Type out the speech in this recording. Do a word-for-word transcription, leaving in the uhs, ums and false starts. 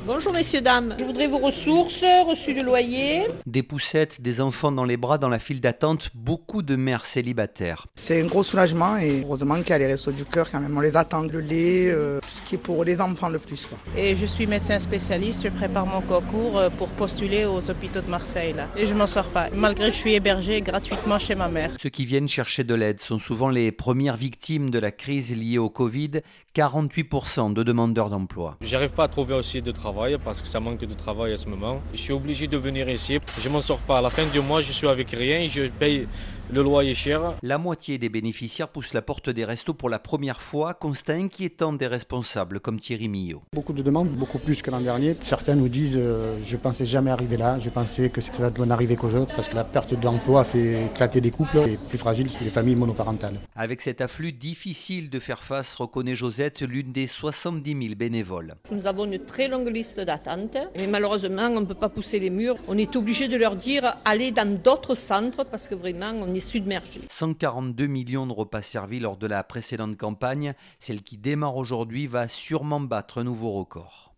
Bonjour messieurs, dames. Je voudrais vos ressources, reçu de loyer. Des poussettes, des enfants dans les bras dans la file d'attente, beaucoup de mères célibataires. C'est un gros soulagement et heureusement qu'il y a les Restos du Cœur quand même. On les attend, le lait, euh, tout ce qui est pour les enfants le plus, quoi. Et je suis médecin spécialiste, je prépare mon concours pour postuler aux hôpitaux de Marseille. Là. Et je m'en sors pas, malgré que je suis hébergée gratuitement chez ma mère. Ceux qui viennent chercher de l'aide sont souvent les premières victimes de la crise liée au Covid, quarante-huit pour cent de demandeurs d'emploi. J'arrive pas à trouver aussi de travail parce que ça manque de travail à ce moment. Je suis obligé de venir ici, je m'en sors pas. À la fin du mois, je suis avec rien et je paye le loyer cher. La moitié des bénéficiaires poussent la porte des restos pour la première fois, constat inquiétant des responsables comme Thierry Millot. Beaucoup de demandes, beaucoup plus que l'an dernier. Certains nous disent euh, je pensais jamais arriver là, je pensais que ça doit n'arriver qu'aux autres parce que la perte d'emploi fait éclater des couples et plus fragiles que les familles monoparentales. Avec cet afflux difficile de faire face, reconnaît Josette, l'une des soixante-dix mille bénévoles. Nous avons une très longue liste d'attente, mais malheureusement on ne peut pas pousser les murs. On est obligé de leur dire allez dans d'autres centres parce que vraiment on est submergé. cent quarante-deux millions de repas servis lors de la précédente campagne. Celle qui démarre aujourd'hui va sûrement battre un nouveau record.